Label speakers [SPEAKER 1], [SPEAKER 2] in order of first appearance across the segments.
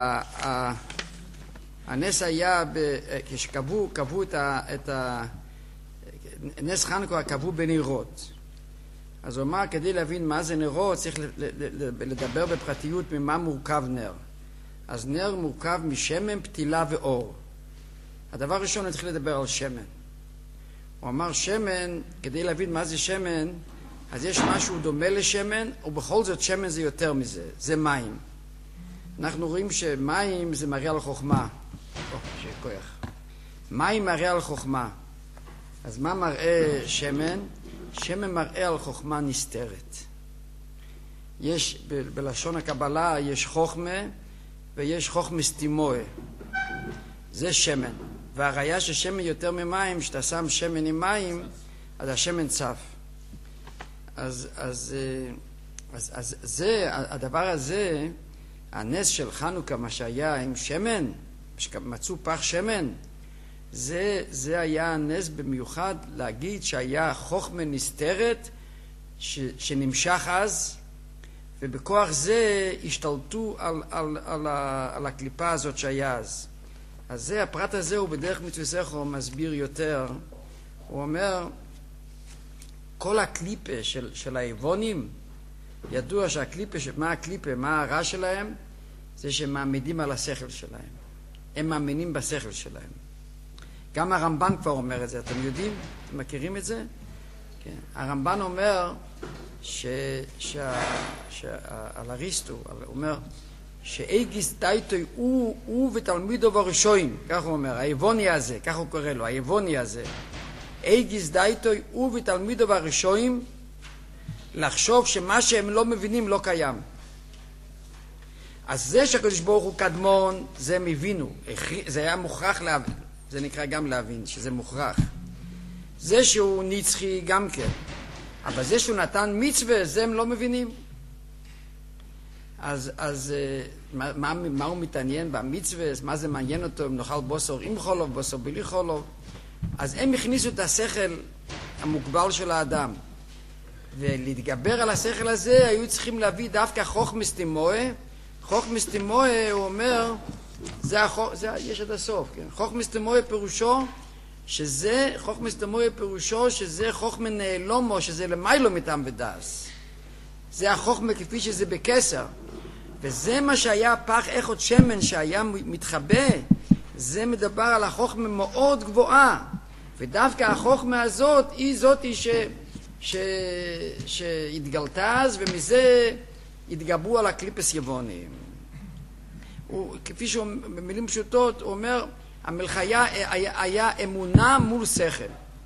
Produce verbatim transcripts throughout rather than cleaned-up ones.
[SPEAKER 1] הנס היה, כשקבעו, קבעו את ה... נס חנוכה קבעו בנרות. אז הוא אמר, כדי להבין מה זה נרות, צריך לדבר בפרטיות ממה מורכב נר. אז נר מורכב משמן, פתילה ואור. הדבר הראשון נתחיל לדבר על שמן. הוא אמר שמן, כדי להבין מה זה שמן, אז יש משהו דומה לשמן, ובכל זאת שמן זה יותר מזה, זה מים. אנחנו רואים שמים זה מראה על חוכמה. או, שכוח. מים מראה על חוכמה. אז מה מראה שמן? שמן מראה על חוכמה נסתרת. יש, ב- בלשון הקבלה, יש חוכמה ויש חוכמה סתימוה. זה שמן. והראיה ששמן יותר ממים, שאתה שם שמן עם מים, אז השמן צף. אז, אז, אז, אז זה, הדבר הזה, הנס של חנוכה, מה שהיה עם שמן, מצאו פח שמן, זה, זה היה הנס במיוחד להגיד שהיה חוכמה נסתרת ש, שנמשך אז, ובכוח זה השתלטו על, על, על, על הקליפה הזאת שהיה אז. אז זה, הפרט הזה הוא בדרך מצווה זכר מסביר יותר. הוא אומר, כל הקליפה של, של היוונים, ידוע שהקליפה, מה הקליפה, מה הרע שלהם? זה שהם מעמידים על השכל שלהם. הם מאמינים בשכל שלהם. גם הרמב"ן כבר אומר את זה, אתם יודעים? אתם מכירים את זה? כן. הרמב"ן אומר, ש, שה, שה, על אריסטו, הוא אומר, שאיגיס דייטוי הוא, הוא ותלמידו בראשון, כך הוא אומר, היווני הזה, כך הוא קורא לו, היווני הזה. איגיס דייטוי הוא ותלמידו בראשון, לחשוב שמה שהם לא מבינים לא קיים. אז זה שהקדוש ברוך הוא קדמון, זה הם הבינו, זה היה מוכרח להבין, זה נקרא גם להבין, שזה מוכרח. זה שהוא נצחי גם כן, אבל זה שהוא נתן מצווה, זה הם לא מבינים. אז, אז מה, מה, מה הוא מתעניין במצווה, מה זה מעניין אותו, אם נאכל בוסר עם חולוב, בוסר בלי חולוב. אז הם הכניסו את השכל המוגבל של האדם. ולהתגבר על השכל הזה, היו צריכים להביא דווקא חוכמה סתימוה. חוכמה סתימוה, הוא אומר, זה החוכ... זה... יש עד הסוף, כן? חוכמה סתימוה פירושו, שזה, חוכמה סתימוה פירושו, שזה חוכמה נעלומו, שזה למיילו מטעם ודס. זה החוכמה כפי שזה בקסר. וזה מה שהיה פח איכות שמן שהיה מתחבא, זה מדבר על החוכמה מאוד גבוהה. ודווקא החוכמה הזאת היא זאת ש... ש... שהתגלתה אז, ומזה התגברו על הקליפס יבונים. הוא, כפי שהוא במילים פשוטות, הוא אומר, המלחיה היה, היה אמונה מול שכל.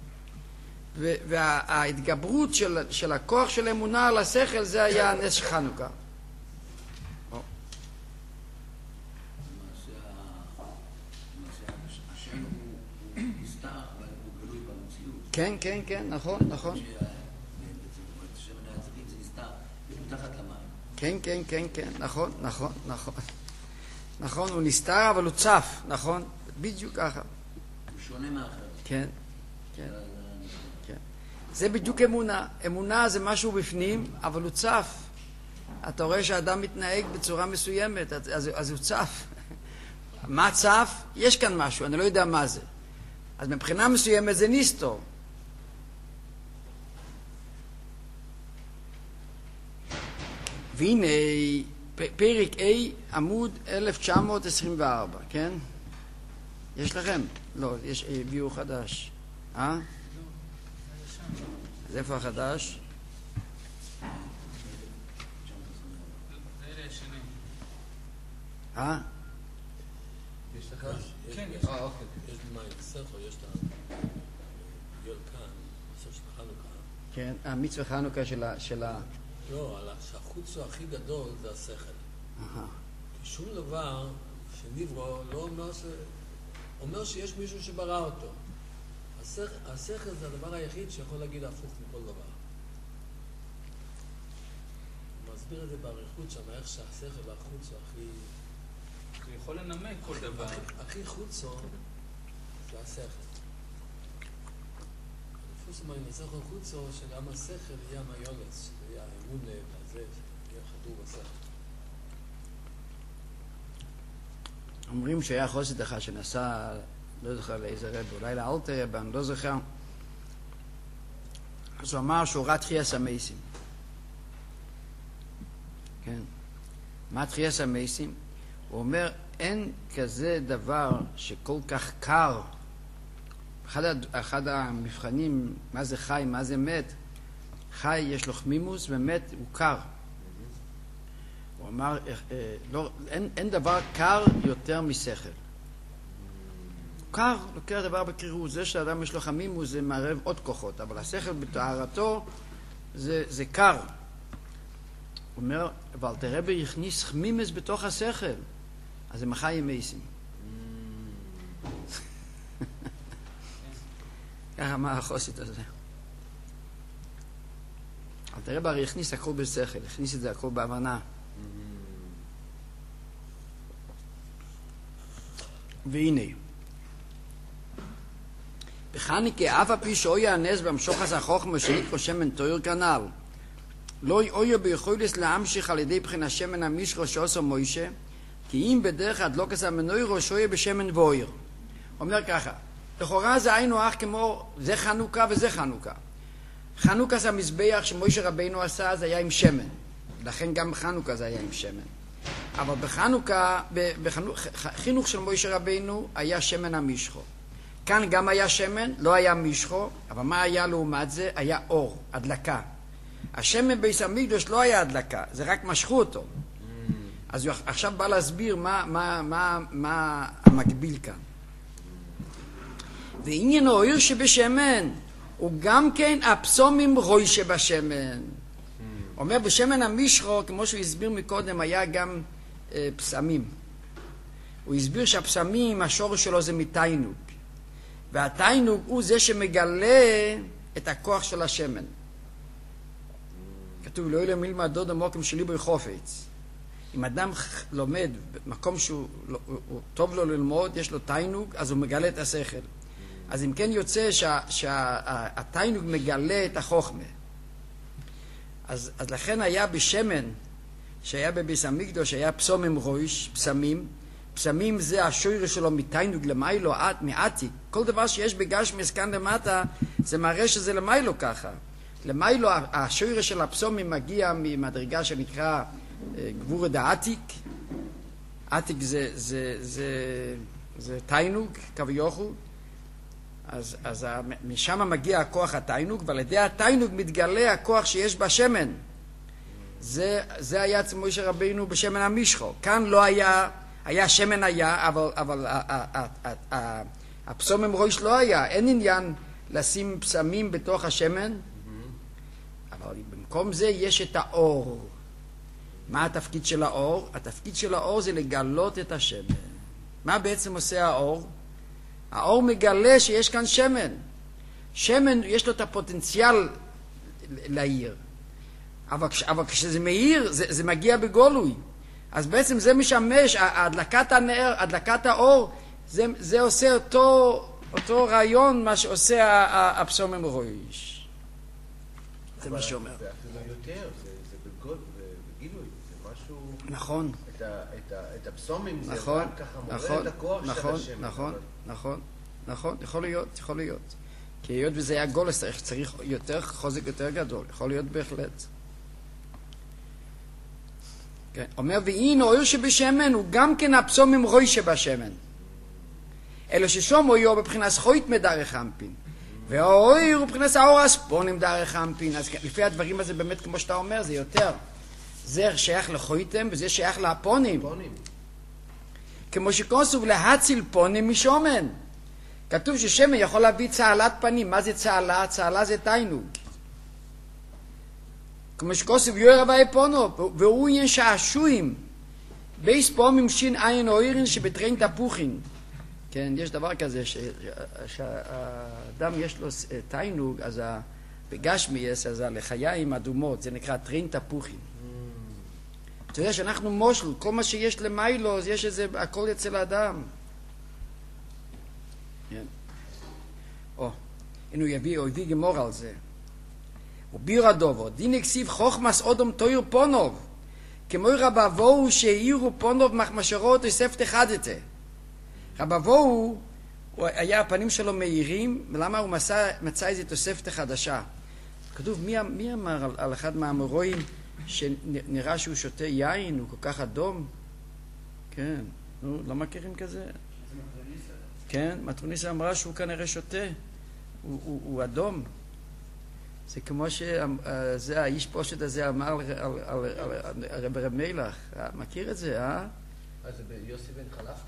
[SPEAKER 1] וההתגברות של, של הכוח של אמונה על השכל, זה היה הנס של חנוכה. כן, כן, כן, נכון, נכון. כן, כן, כן, כן, נכון, נכון, נכון. נכון, הוא נסתר, אבל הוא צף, נכון? בדיוק ככה.
[SPEAKER 2] הוא שונה מאחר.
[SPEAKER 1] כן, כן, כן. זה בדיוק אמונה. אמונה זה משהו בפנים, אבל הוא צף. אתה רואה שהאדם מתנהג בצורה מסוימת, אז, אז הוא צף. מה צף? יש כאן משהו, אני לא יודע מה זה. אז מבחינה מסוימת זה ניסטור. והנה, פרק A, עמוד אלף תשע מאות עשרים וארבע, כן? יש לכם? לא, יש הביאו חדש. אה? אז איפה החדש? אה?
[SPEAKER 3] יש לך?
[SPEAKER 4] כן,
[SPEAKER 3] יש.
[SPEAKER 4] אה, אוקיי.
[SPEAKER 3] יש לי מים בספר, יש את היול כאן, בסוף של חנוכה.
[SPEAKER 1] כן, המצווה חנוכה של ה...
[SPEAKER 3] לא, החוץ הכי גדול זה השכל. כי שום דבר שנברו לא אומר ש... אומר שיש מישהו שברא אותו. השכל, השכל זה הדבר היחיד שיכול להגיד הפוך מכל דבר. הוא מסביר את זה באריכות שם, איך שהשכל והחוץ הוא הכי...
[SPEAKER 4] הוא יכול לנמק כל דבר.
[SPEAKER 3] הכי חוצו זה השכל. לפוס מה ינסח חוצו שגם השכל יהיה המיונס, שזה יהיה האמון הזה, שיהיה חדור בשכל.
[SPEAKER 1] אומרים שהיה חוסד אחד שנסע, לא זוכר לאיזה רב, אולי לאלתר, אני לא זוכר. אז הוא אמר שהוא ראה תחייס המייסים. כן. מה תחייס המייסים? הוא אומר, אין כזה דבר שכל כך קר. אחד, אחד המבחנים, מה זה חי, מה זה מת, חי יש לו חמימוס ומת הוא קר. הוא אמר, לא, אין, אין דבר קר יותר משכל. קר, לוקח דבר בקרירות. זה שהאדם יש לו חמימוס זה מערב עוד כוחות, אבל השכל בתוארתו זה, זה קר. הוא אומר, אבל תראה יכניס חמימוס בתוך השכל, אז זה מחי מייסים. ככה מה החוסית הזה. אבל תראה בר יכניס הכל בשכל, הכניס את זה הכל בהבנה. והנה, בחניקה אף הפי שאוי הנס במשוך עשה חוכמה שנקרא שמן תויר כנל, לא אוי ביכולס להמשיך על ידי בחינה שמן המשרו שעושה מוישה, כי אם בדרך הדלוקס המנוירו שאוי בשמן ואויר. אומר ככה, לכאורה זה היינו אך כמו זה חנוכה וזה חנוכה. חנוכה זה המזבח שמוישה רבינו עשה, זה היה עם שמן. לכן גם חנוכה זה היה עם שמן. אבל בחנוכה, בחינוך של מוישה רבינו היה שמן המשחו. כאן גם היה שמן, לא היה משחו, אבל מה היה לעומת זה? היה אור, הדלקה. השמן בייס המקדוש לא היה הדלקה, זה רק משכו אותו. אז הוא עכשיו בא להסביר מה, מה, מה, מה המקביל כאן. ועניין האויר שבשמן הוא גם כן הפסומים רוי שבשמן. אומר בשמן המשחו, כמו שהוא הסביר מקודם, היה גם אה, פסמים. הוא הסביר שהפסמים, השורש שלו זה מתיינוג. והתיינוג הוא זה שמגלה את הכוח של השמן. כתוב, לא ילם מלמד דוד המוקם שלי בי חופץ. אם אדם לומד במקום שהוא הוא, טוב לו ללמוד, יש לו תיינוג, אז הוא מגלה את השכל. אז אם כן יוצא שהתיינוג שה, מגלה את החוכמה. אז, אז לכן היה בשמן, שהיה בביס המקדוש, היה פסומים רויש, פסמים. פסמים זה השויר שלו מתיינוג למיילו, מעתיק. כל דבר שיש בגשמיס כאן למטה, זה מראה שזה למיילו ככה. למיילו, השויר של הפסומים מגיע ממדרגה שנקרא גבורה דעתיק. עתיק זה, זה, זה, זה תיינוג, כביכול. אז, אז משם מגיע הכוח התיינוג, ועל ידי התיינוג מתגלה הכוח שיש בשמן. זה, זה היה אצל מוישה רבינו בשמן המשחו. כאן לא היה, היה שמן היה, אבל, אבל הפסומם רויש לא היה. אין עניין לשים פסמים בתוך השמן, אבל במקום זה יש את האור. מה התפקיד של האור? התפקיד של האור זה לגלות את השמן. מה בעצם עושה האור? האור מגלה שיש כאן שמן. שמן יש לו את הפוטנציאל להאיר. אבל, אבל כשזה מאיר, זה, זה מגיע בגולוי. אז בעצם זה משמש, הדלקת הנר, הדלקת האור, זה, זה עושה אותו, אותו רעיון מה שעושה הפסומם רויש. זה מה שאומר.
[SPEAKER 2] זה אפילו יותר, זה, זה בגוד, בגילוי, זה משהו...
[SPEAKER 1] נכון.
[SPEAKER 2] את, ה, את, ה, את הפסומים זה
[SPEAKER 1] נכון,
[SPEAKER 2] רק ככה מורה
[SPEAKER 1] נכון,
[SPEAKER 2] את הכוח
[SPEAKER 1] נכון,
[SPEAKER 2] של השם.
[SPEAKER 1] נכון,
[SPEAKER 2] אבל...
[SPEAKER 1] נכון, נכון, יכול להיות, יכול להיות. כי היות וזה היה גולס, צריך יותר חוזק יותר גדול, יכול להיות בהחלט. כן. אומר, ואין האויר שבשמן הוא גם כן הפסומים רוי שבשמן. אלו ששום אויר בבחינת זכוית מדרך אמפין. והאויר הוא בבחינת האור הספונים דרך אמפין. אז לפי הדברים הזה באמת, כמו שאתה אומר, זה יותר. זה שייך לחויתם וזה שייך להפונים. כמו שכוסוב להציל פונים משומן. כתוב ששמן יכול להביא צהלת פנים. מה זה צהלה? צהלה זה תיינוג. כמו שכוסוב יויר הווי פונו, והוא עניין שעשועים. בייס פומים שין עין אוירין שבטרין תפוחין. כן, יש דבר כזה שהאדם יש לו תיינוג, אז בגשמי יש, אז לחיים אדומות, זה נקרא טרין תפוחין. אתה יודע שאנחנו מושל, כל מה שיש למיילו, אז יש איזה, הכל אצל האדם. כן. או, הנה הוא יביא, הוא הביא גמור על זה. וביר הדובו, דין הקסיב חוכמס אודום תויר פונוב, כמו רבבו שהעירו פונוב מחמשרות וספת חדתה. רבבו, הוא היה, הפנים שלו מהירים, ולמה הוא מצא, מצא איזו תוספת חדשה? כתוב, מי, מי אמר על, על אחד מהאמוראים שנראה שהוא שותה יין, הוא כל כך אדום? כן, נו, לא מכירים כזה? כן, מטרוניסה אמרה שהוא כנראה שותה, הוא, הוא, הוא אדום. זה כמו שזה, האיש פושט הזה אמר על, על, על, על, על רב מלך. מכיר את זה, אה?
[SPEAKER 2] אז זה ביוסי בן חלפתא?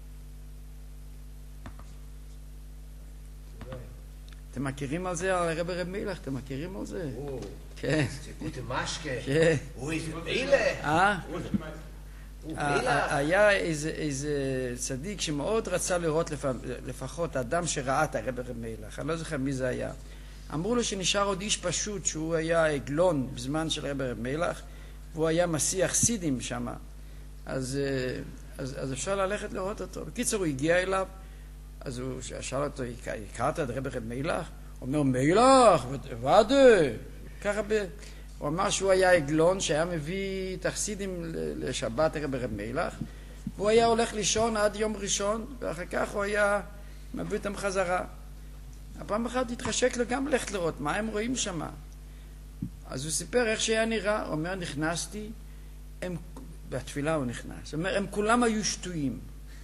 [SPEAKER 1] אתם מכירים על זה, על רב רב מלך? אתם מכירים על זה?
[SPEAKER 2] או,
[SPEAKER 1] כן.
[SPEAKER 2] ציפות משקה.
[SPEAKER 1] כן.
[SPEAKER 2] הוא איזה מילה.
[SPEAKER 1] אה?
[SPEAKER 2] הוא מילה.
[SPEAKER 1] היה איזה צדיק שמאוד רצה לראות לפחות אדם שראה את הרב רב מלך. אני לא זוכר מי זה היה. אמרו לו שנשאר עוד איש פשוט, שהוא היה עגלון בזמן של רב רב מלך, והוא היה מסיח סידים שם. אז, אז, אז אפשר ללכת לראות אותו. בקיצור, הוא הגיע אליו, אז הוא שאל אותו, הכרת את רב רב מלך? הוא אומר, מלך, ודאי. ככה ב... הוא אמר שהוא היה עגלון שהיה מביא תחסידים לשבת רב רב מלך, והוא היה הולך לישון עד יום ראשון, ואחר כך הוא היה מביא אותם חזרה. הפעם אחת התחשק לו גם ללכת לראות מה הם רואים שם. אז הוא סיפר איך שהיה נראה. הוא אומר, נכנסתי, הם, בתפילה הוא נכנס, הוא אומר, הם כולם היו שטויים.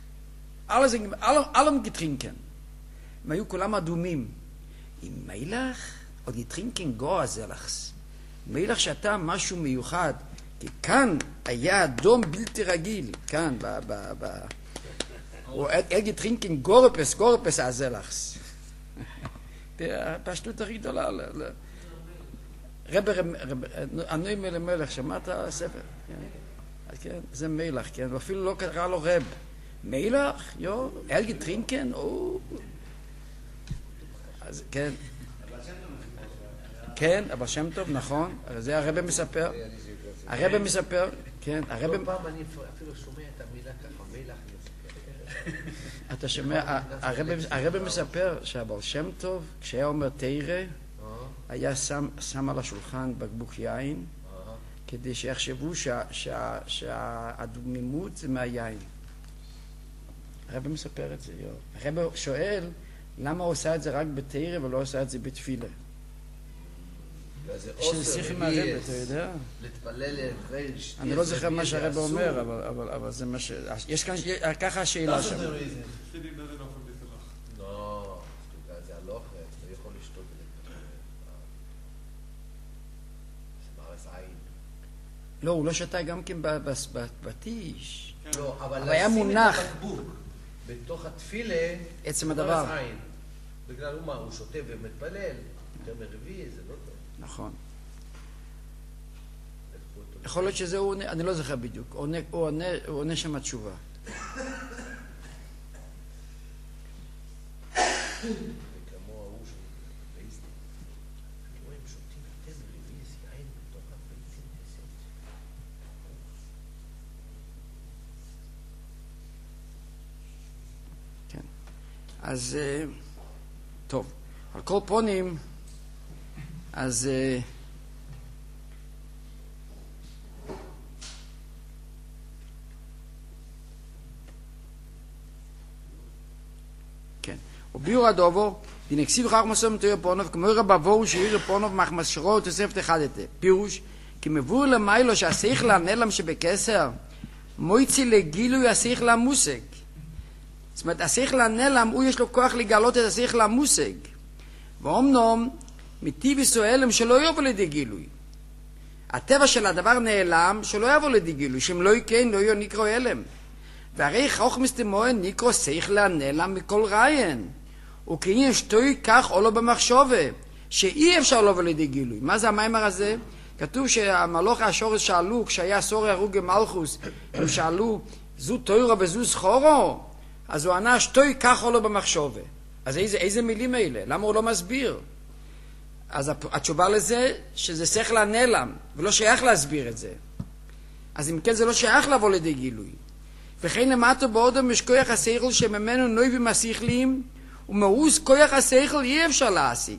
[SPEAKER 1] אלם גטרינקן. הם היו כולם אדומים. עם מלך, עוד גטרינקן גואה זלחס. מלך שאתה משהו מיוחד, כי כאן היה אדום בלתי רגיל, כאן, ב... ב, ב הוא אל גטרינקן גורפס, גורפס הזלחס. הפשטות הכי גדולה. רב רב, ענוי מלך, שמעת הספר? כן, זה מלך, כן, ואפילו לא קרא לו רב. מלך, יו, אל גטרינקן, או... אז כן. כן, אבל שם טוב, נכון. זה הרב מספר. הרב מספר, כן, הרב...
[SPEAKER 2] כל פעם אני אפילו שומע את המילה ככה, מלך.
[SPEAKER 1] אתה שומע, הרב מספר שהבעל שם טוב, כשהיה אומר תירה, היה שם על השולחן בקבוק יין, כדי שיחשבו שהדמימות זה מהיין. הרב מספר את זה, הרב שואל למה הוא עושה את זה רק בתירה ולא עושה את זה בתפילה. שזה שיחי מהרב, אתה יודע?
[SPEAKER 2] להתפלל לרגש.
[SPEAKER 1] אני לא זוכר מה שהרב אומר, אבל זה מה ש... יש כאן, ככה השאלה שם.
[SPEAKER 2] לא, זה הלוך, אתה יכול לשתות את זה. זה מרס עין.
[SPEAKER 1] לא, הוא לא שתה גם כן בטיש.
[SPEAKER 2] לא, אבל
[SPEAKER 1] היה מונח.
[SPEAKER 2] בתוך התפילה,
[SPEAKER 1] עצם הדבר.
[SPEAKER 2] בגלל מה, הוא שותה ומתפלל, יותר מרביעי, זה לא טוב.
[SPEAKER 1] נכון. יכול להיות שזה הוא עונה, אני לא זוכר בדיוק, הוא עונה שם התשובה.
[SPEAKER 2] וכמו ההוא של בייסטי, כאילו הם שותים יותר מרביעי, זה יין בתוך הביצים כסף.
[SPEAKER 1] כן. אז, טוב, על כל פונים, אז כן. וביור הדובו, דינקסיב חך מסוים תויר פונוב, כמו רבבו שעיר פונוב מחמשרו תוספת אחד את זה. פירוש, כי מבואר למיילו שהשכל הנעלם שבקסר, מויצי לגילוי השכל המושג. זאת אומרת, השכל הנעלם, הוא יש לו כוח לגלות את השכל המושג. ואומנם, מטיבס או הלם שלא יבוא לידי גילוי. הטבע של הדבר נעלם שלא יבוא לידי גילוי, שאם לא יקן לא יהיה נקרא הלם. והרי חוכמס דמוהן נקרא שכל הנעלם מכל ריין. וכעניין שתוי כך או לא במחשובה, שאי אפשר לבוא לידי גילוי. מה זה המיימר הזה? כתוב שהמלוך השורש שאלו, כשהיה סורי הרוגי מלכוס, הם שאלו, זו תוירו וזו סחורו? אז הוא ענה, שתוי כך או לא במחשובה. אז איזה, איזה מילים אלה? למה הוא לא מסביר? אז התשובה לזה, שזה שכל הנעלם, ולא שייך להסביר את זה. אז אם כן, זה לא שייך לבוא לידי גילוי. וכן למטה בעודם יש כוח השכל שממנו נויבים השכליים, ומאוס כוח השכל אי אפשר להשיג.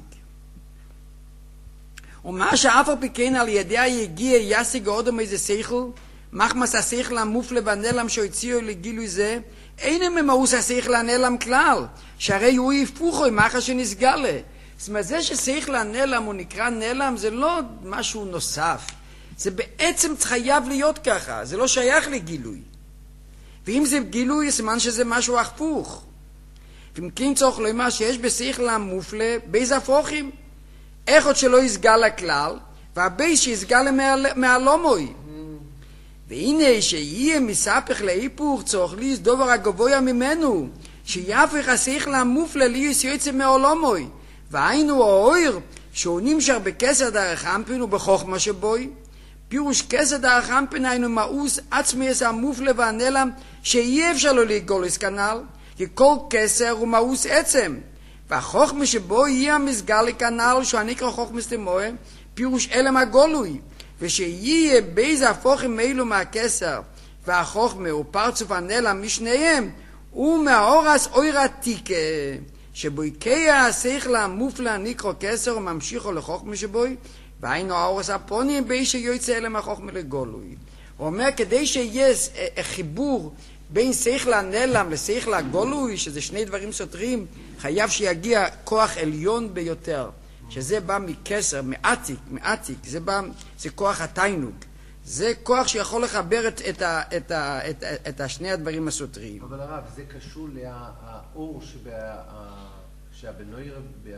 [SPEAKER 1] ומה שאף על פי כן על ידי היגיע ישיג העודם איזה שכל, מחמס השכל המופלא והנעלם שהוציאו לגילוי זה, אין ממאוס השכל הנעלם כלל, שהרי הוא היפוכו עם אחר שנסגלה. זאת אומרת, זה ששכל הנעלם הוא נקרא נעלם, זה לא משהו נוסף. זה בעצם חייב להיות ככה, זה לא שייך לגילוי. ואם זה גילוי, סימן שזה משהו הפוך. ואם כן צורך לומר שיש בשכל המופלא בייז הפוכים, איך עוד שלא יסגל הכלל, והבייז שיסגל מהלומוי. והנה שיהיה מספך להיפוך צורך ליס דובר הגבויה ממנו, שיהפך השכל המופלא ליס יוצא מהעולמוי, והיינו האויר שהוא נמשך בכסר דרך אמפין ובחוכמה שבוי, פירוש כסר דרך אמפין היינו מאוס עצמי את המופלא והנעלם שיהיה אפשר לו לגולס כנל, כי כל כסר הוא מאוס עצם, והחוכמה שבו יהיה המסגר לכנל שהוא הנקרא חוכמה סתמוה, פירוש אלם הגולוי, ושיהיה בייז הפוכים אלו מהכסר והחוכמה ופרצוף הנעלם משניהם ומהאורס אויר עתיקה שבו יקיה השכל המופלא נקרא כסר וממשיכו לחוכמה שבוי והיינו האורס הפונים בי שיוצא אלם החוכמה לגולוי. הוא אומר כדי שיהיה חיבור בין שכל הנעלם לשכל הגולוי, שזה שני דברים סותרים, חייב שיגיע כוח עליון ביותר, שזה בא מכסר, מעתיק, מעתיק, זה בא, זה כוח התיינוג. זה כוח שיכול לחבר את, את, ה, את, ה, את, ה, את השני הדברים הסותרים.
[SPEAKER 2] אבל הרב, זה קשור לאור שהבנויר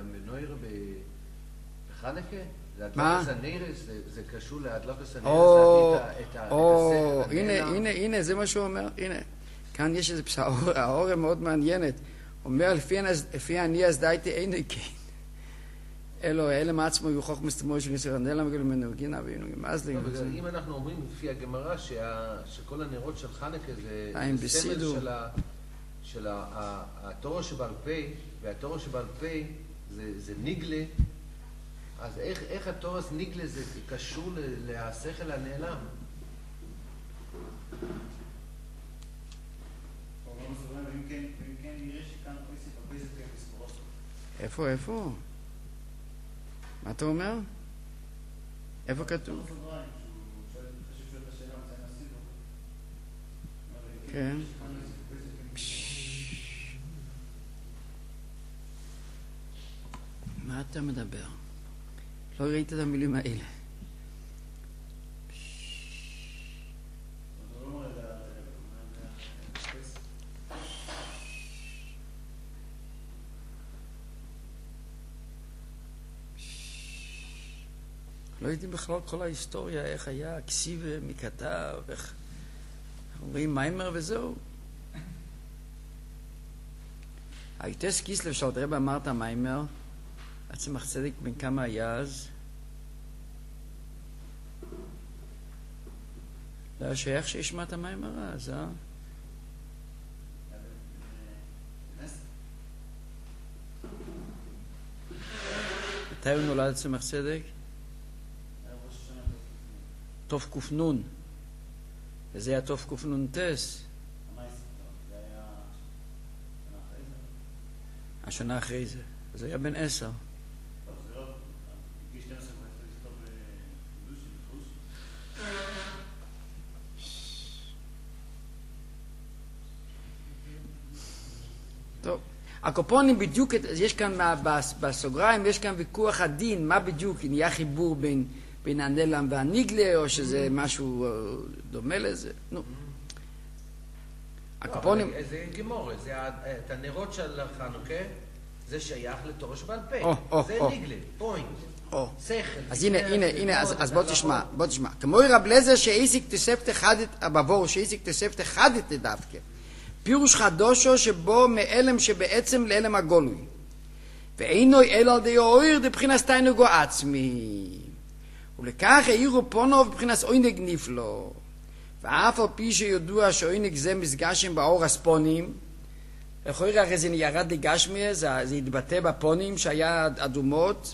[SPEAKER 2] בחנכה?
[SPEAKER 1] מה?
[SPEAKER 2] זה קשור להדלקת הנרס,
[SPEAKER 1] או,
[SPEAKER 2] להביא את הסדר.
[SPEAKER 1] או, הנה, הנה, הנה, זה מה שהוא אומר, הנה. כאן יש איזה פסק, האור מאוד מעניינת. אומר, לפי אני אז דייתי אינו כן. אלו, אלם עצמו יהיו חוכמה סתמוה של ניסר הנעלם וגלו ממנו גינה ואינו גמאז לי.
[SPEAKER 2] אם אנחנו אומרים לפי הגמרא שכל הנרות של חנכה זה סמל של התורה שבעל פה, והתורה שבעל פה זה ניגלה, אז איך התורה ניגלה זה קשור לשכל הנעלם?
[SPEAKER 1] איפה, איפה? מה אתה אומר? איפה כתוב? כן. מה אתה מדבר? לא ראית את המילים האלה. לא יודעים בכלל כל ההיסטוריה, איך היה, כסיב מכתב, איך אומרים מיימר וזהו. היטס קיסלב שעוד רב אמרת מיימר, עצמך צדק בין כמה היה אז, לא היה שייך שישמע את המיימר אז, אה? מתי הוא נולד עצמך צדק? תוף קופנון, וזה היה תוף קופנון טס. השנה אחרי זה, זה היה בן עשר. טוב, הקופונים בדיוק, יש כאן בסוגריים, יש כאן ויכוח הדין, מה בדיוק, נהיה חיבור בין בין הנעלם והניגלה, או שזה משהו דומה לזה. נו. הקופונים...
[SPEAKER 2] זה גמור, את הנרות של חנוכה, זה שייך לתורה שבעל פה. זה ניגלה, פוינט, שכל.
[SPEAKER 1] אז הנה, הנה, הנה, אז בוא תשמע, בוא תשמע. כמו רב לזר שאיסיק תוספת אחדת, בבור שאיסיק תוספת אחדת דווקא. פירוש חדושו שבו מאלם שבעצם לאלם הגולוי. ואינו אלא על די אויר דבחינת תיינוג עצמי. ולכך העירו פונו בבחינס עונג נפלא. ואף על פי שידוע שעונג זה מסגשם באור הספונים, לכאורה הרי זה ירד לגשמי, זה, זה התבטא בפונים שהיה אדומות,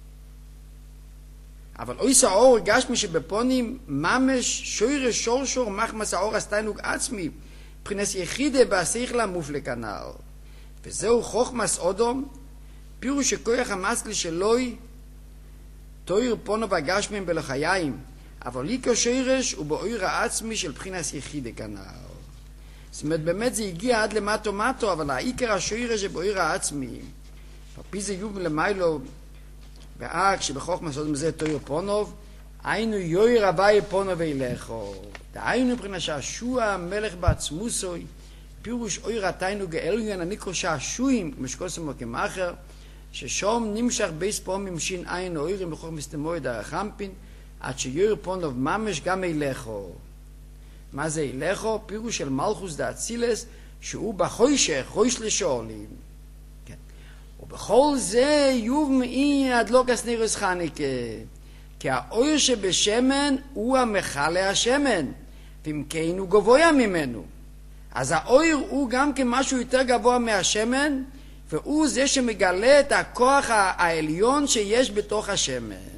[SPEAKER 1] אבל אויס האור גשמי שבפונים ממש שוירש שורשור מחמס האור הסתיינוג עצמי, מבחינס יחידה בהשכל המופלא כנ"ל. וזהו חוכמס אודום, פירוש שכוח המסלי שלוי, תויר פונו בגשמים בלחיים, אבל עיקר שורש הוא באויר העצמי של בחינס יחיד כנ"ל. זאת אומרת, באמת זה הגיע עד למטו מטו, אבל העיקר השורש זה באויר העצמי. פי זה יוב למיילו, ואק שבחוכמה סוד מזה תויר פונוב, היינו יויר הבאי פונוב אילכו. דהיינו מבחינת שעשוע המלך בעצמוסוי, פירוש אויר עתיינו גאלגן הניקרו שעשועים, משקוסם וכמאחר, ששום נמשך בייס פה ממשין עין אוירים בחוך מסתמוי דרך חמפין, עד שיויר פונוב ממש גם אילכו. מה זה אילכו? פירוש של מלכוס דה אצילס, שהוא בחוישך, חויש לשאולים. כן. ובכל זה יוב מאי הדלוקס נירוס חניקה. כי האויר שבשמן הוא המחלה השמן, ואם כן הוא גבוה ממנו. אז האויר הוא גם כמשהו יותר גבוה מהשמן, והוא זה שמגלה את הכוח העליון שיש בתוך השמן.